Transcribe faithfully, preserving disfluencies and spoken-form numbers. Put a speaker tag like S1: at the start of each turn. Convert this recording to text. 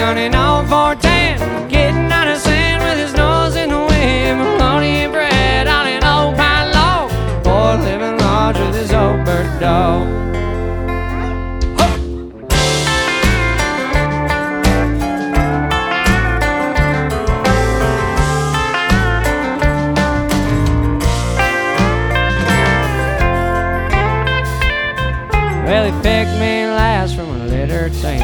S1: gunning on four ten, getting out of sand with his nose in the wind. Bologna and bread on an old pine log, boy living large with his old bird dog. Well, he picked me last from a litter team.